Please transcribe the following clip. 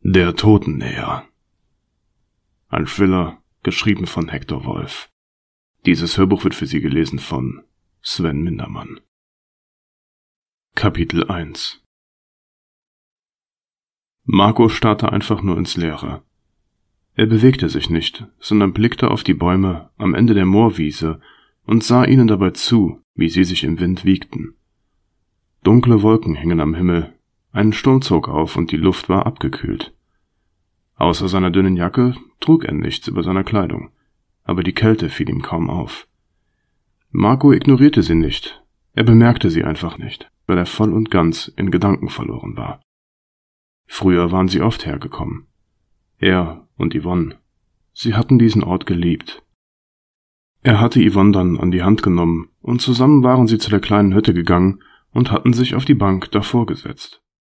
Der Totennäher. Ein Thriller, geschrieben von Hector Wolf. Dieses Hörbuch wird für Sie gelesen von Sven Mindermann. Kapitel 1. Marco starrte einfach nur ins Leere. Er bewegte sich nicht, sondern blickte auf die Bäume am Ende der Moorwiese und sah ihnen dabei zu, wie sie sich im Wind wiegten. Dunkle Wolken hingen am Himmel, ein Sturm zog auf und die Luft war abgekühlt. Außer seiner dünnen Jacke trug er nichts über seiner Kleidung, aber die Kälte fiel ihm kaum auf. Marco ignorierte sie nicht, er bemerkte sie einfach nicht, weil er voll und ganz in Gedanken verloren war. Früher waren sie oft hergekommen. Er und Yvonne. Sie hatten diesen Ort geliebt. Er hatte Yvonne dann an die Hand genommen und zusammen waren sie zu der kleinen Hütte gegangen und hatten sich auf die Bank davor gesetzt.